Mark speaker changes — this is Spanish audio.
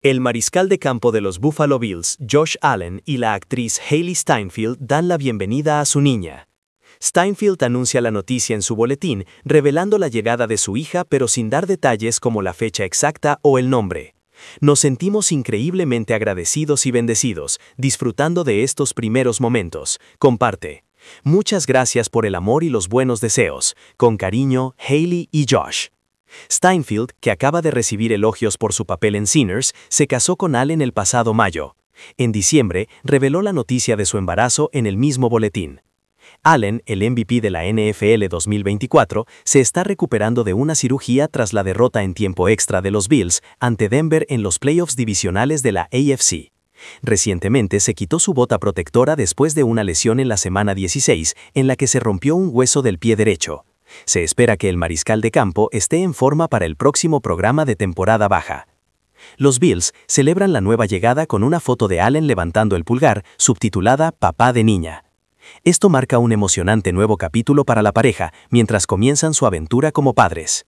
Speaker 1: El mariscal de campo de los Buffalo Bills, Josh Allen, y la actriz Hailee Steinfeld dan la bienvenida a su niña. Steinfeld anuncia la noticia en su boletín, revelando la llegada de su hija pero sin dar detalles como la fecha exacta o el nombre. Nos sentimos increíblemente agradecidos y bendecidos, disfrutando de estos primeros momentos. Comparte. Muchas gracias por el amor y los buenos deseos. Con cariño, Hailee y Josh. Steinfeld, que acaba de recibir elogios por su papel en Sinners, se casó con Allen el pasado mayo. En diciembre, reveló la noticia de su embarazo en el mismo boletín. Allen, el MVP de la NFL 2024, se está recuperando de una cirugía tras la derrota en tiempo extra de los Bills ante Denver en los playoffs divisionales de la AFC. Recientemente se quitó su bota protectora después de una lesión en la semana 16 en la que se rompió un hueso del pie derecho. Se espera que el mariscal de campo esté en forma para el próximo programa de temporada baja. Los Bills celebran la nueva llegada con una foto de Allen levantando el pulgar, subtitulada Papá de Niña. Esto marca un emocionante nuevo capítulo para la pareja mientras comienzan su aventura como padres.